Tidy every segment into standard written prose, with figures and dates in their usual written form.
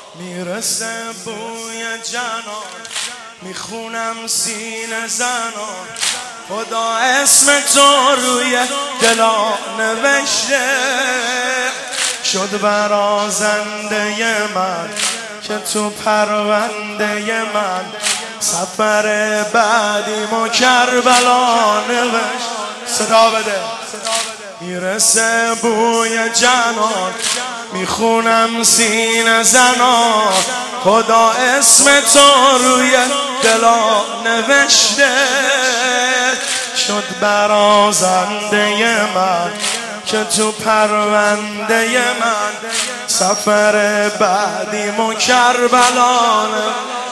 میرسه بوی جنان، میخونم سینه زنان، خدا اسم تو روی دلا نوشته، شد برازنده من که تو پرونده من، سفر بعدیمو کربلا نوشت. صدا بده. میرسه بوی جنان، میخونم سینه زنان، خدا اسم تو روی دلا نوشته، شد برازنده من که تو پرونده من، سفر بعدیمو کربلا نوشته.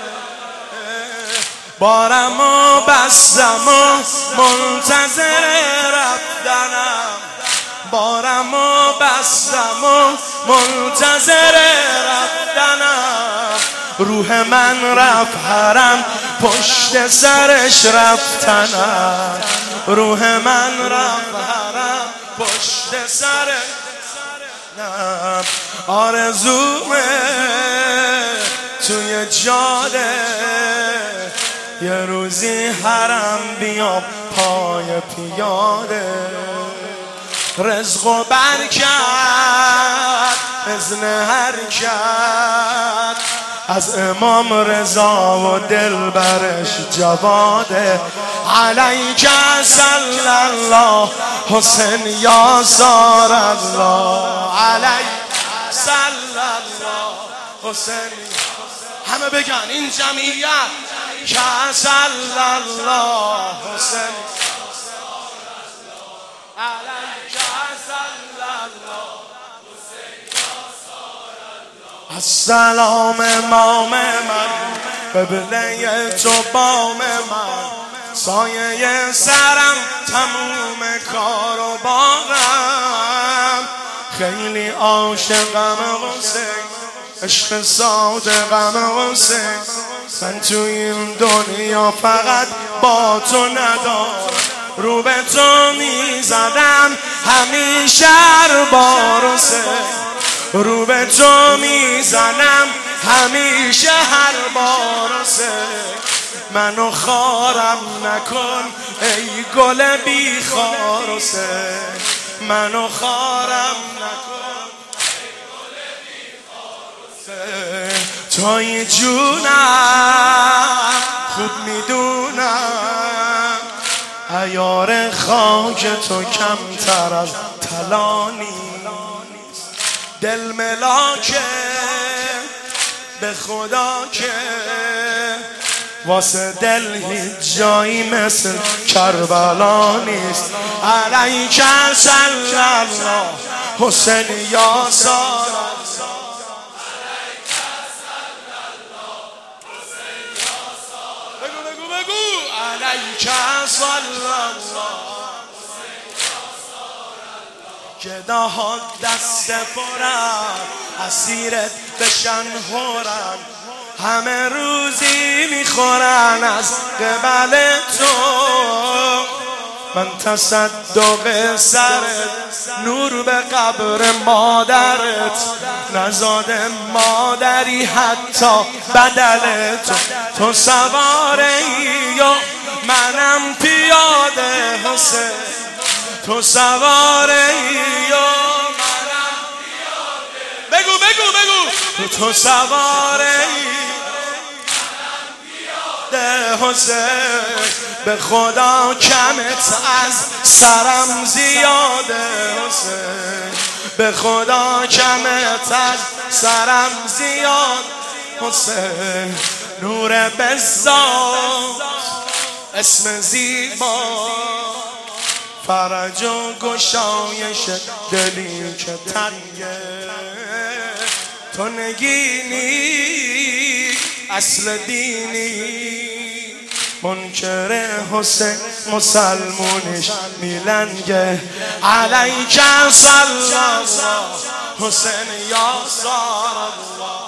بارمو بستم و منتظر رفتنم، بارمو بستم و منتظر رفتنم، روح من رفت حرم پشت سرش رفتنم، روح من رفت حرم پشت سرش رفتنم. آرزومه توی جاده یه روزی حرم بیام پای پیاده، رزق و برکت اذن حرکت از امام رضا و دلبرش جواده، علیک صلی الله حسین یا سار الله، علیک صلی الله حسین. همه بگن این جمعیت که صلی الله حسین، علیک صلی الله حسین یا سار الله. السلام امام من، قبله تو بام من، سایه سرم تموم کار و بارم، خیلی عاشقم حسین، عشق صادقم حسین، من تو این دنیا فقط با تو ندارم، رو به تو میزدم همیشه هر بار حسین، رو به تو میزنم همیشه هر بار حسین، منو خارم نکن ای گل بی خار حسین، منو خارم نکن ای گل بی خار حسین، توی جونم خوب میدونم عیار خاک تو کمتر از طلا نیست، دل ملاکه به خدا که واسه دل هیچ جایی مثل کربلا نیست، علیک صلی الله حسین یا سار الله، علیک صلی الله حسین یا سار الله. بگو بگو بگو. علیک صلی الله حسین یا سار الله، که دهات دست پرن اسیرت بشن هورن، همه روزی میخورن از قبل تو، من تصدق سرت نور به قبر مادرت، نزاده مادری حتی بدل تو، تو سواری و منم پیاده حسین، تو سواری و منم پیاده، بگو بگو بگو، تو سواری حسین، به خدا کمت از سرم زیاده حسین، به خدا کمت از سرم زیاد حسین، نور بزاد اسم زیبا، فرج و گشایش دلی که تنگه، تو نگینی اصل دینی، منکر حسین مسلمونش میلنگه، علیک صلی الله حسین یا سار الله.